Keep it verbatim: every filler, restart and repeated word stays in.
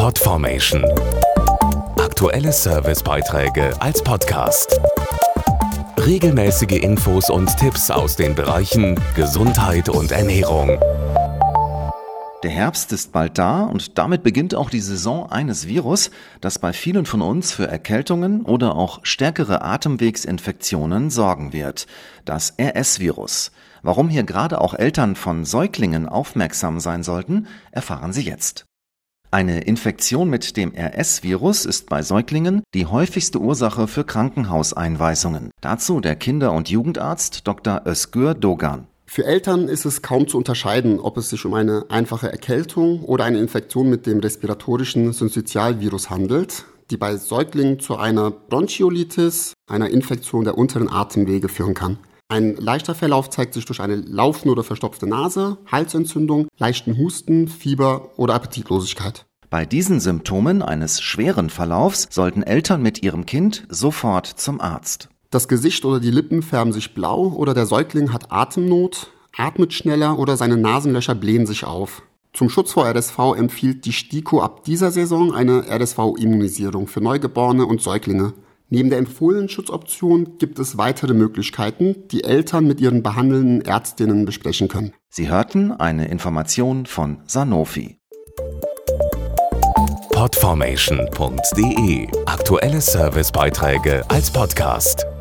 Podformation. Aktuelle Servicebeiträge als Podcast. Regelmäßige Infos und Tipps aus den Bereichen Gesundheit und Ernährung. Der Herbst ist bald da und damit beginnt auch die Saison eines Virus, das bei vielen von uns für Erkältungen oder auch stärkere Atemwegsinfektionen sorgen wird. Das R S-Virus. Warum hier gerade auch Eltern von Säuglingen aufmerksam sein sollten, erfahren Sie jetzt. Eine Infektion mit dem R S-Virus ist bei Säuglingen die häufigste Ursache für Krankenhauseinweisungen. Dazu der Kinder- und Jugendarzt Doktor Özgür Doğan. Für Eltern ist es kaum zu unterscheiden, ob es sich um eine einfache Erkältung oder eine Infektion mit dem respiratorischen Syncytialvirus handelt, die bei Säuglingen zu einer Bronchiolitis, einer Infektion der unteren Atemwege führen kann. Ein leichter Verlauf zeigt sich durch eine laufende oder verstopfte Nase, Halsentzündung, leichten Husten, Fieber oder Appetitlosigkeit. Bei diesen Symptomen eines schweren Verlaufs sollten Eltern mit ihrem Kind sofort zum Arzt. Das Gesicht oder die Lippen färben sich blau oder der Säugling hat Atemnot, atmet schneller oder seine Nasenlöcher blähen sich auf. Zum Schutz vor R S V empfiehlt die STIKO ab dieser Saison eine R S V-Immunisierung für Neugeborene und Säuglinge. Neben der empfohlenen Schutzoption gibt es weitere Möglichkeiten, die Eltern mit ihren behandelnden Ärztinnen besprechen können. Sie hörten eine Information von Sanofi. Podformation punkt de. Aktuelle Servicebeiträge als Podcast.